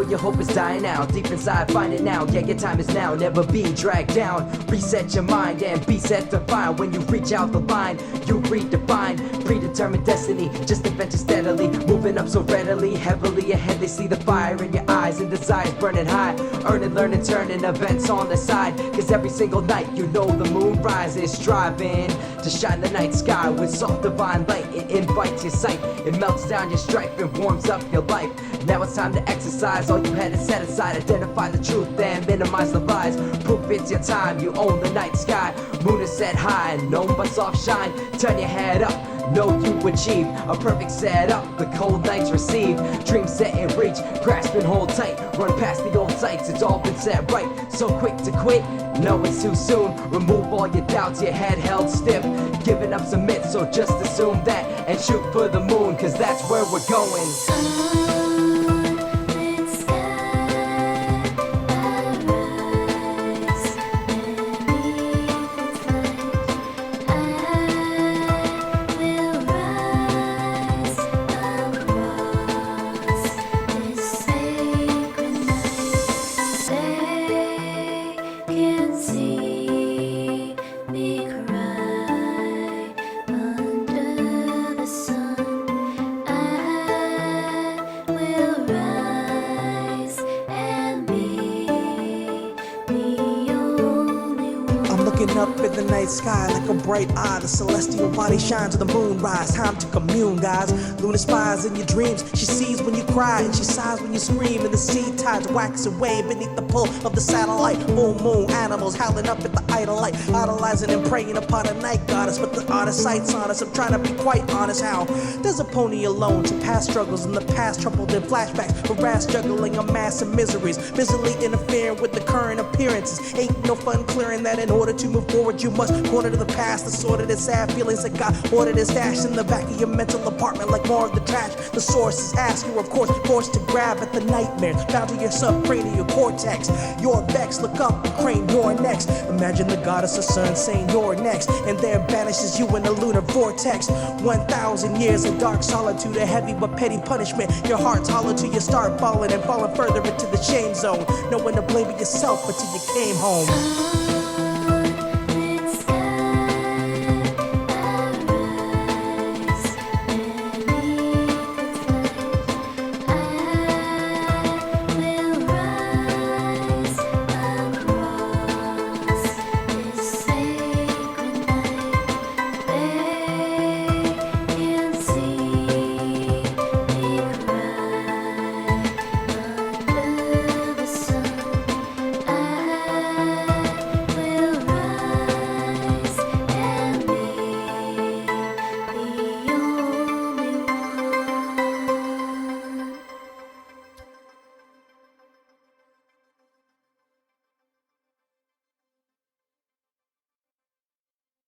your hope is dying out. Deep inside, find it now. Yeah, your time is now. Never be dragged down. Reset your mind and be set to find. When you reach out the line, you redefine predetermined destiny. Just adventure steadily, moving up so readily. Heavily ahead, they see the fire in your eyes and desires burning high. Earning, learning, turning events on the side. Cause every single night, you know the moon rises. Striving to shine the night sky with soft divine light. It invites your sight. It melts down your strife and warms up your life. Now it's time to exercise all you had to set aside. Identify the truth and minimize the lies. Proof it's your time, you own the night sky. Moon is set high, known by soft shine. Turn your head up, know you achieve a perfect setup. The cold nights receive, dreams set in reach. Grasp and hold tight, run past the old sights. It's all been set right, so quick to quit. No, it's too soon. Remove all your doubts, your head held stiff. Giving up some myths, so just assume that and shoot for the moon, cause that's where we're going. Looking up in the night sky like a bright eye, the celestial body shines with the moon rise. Time to commune, guys. Luna spies in your dreams. She sees when you cry and she sighs when you scream. And the sea tides wax away beneath the pull of the satellite. Full moon animals howling up at the idle light, idolizing and praying upon a night goddess. But the artist sights on us. I'm trying to be quite honest. How there's a pony alone to past struggles in the past, troubled in flashbacks, harassed, juggling a mass of miseries, busily interfering with the current appearances. Ain't no fun clearing that. In order to move forward, you must corner to the past. The sordid and sad feelings that got ordered and stashed in the back of your mental apartment like more of the trash. The source is asked, you're of course forced to grab at the nightmares found in your subcranial cortex. You're vexed, look up and crane, you're next. Imagine the goddess of sun saying you're next, and there banishes you in a lunar vortex. 1,000 years of dark solitude, a heavy but petty punishment. Your heart's hollow till you start falling and falling further into the shame zone. No one to blame but yourself until you came home.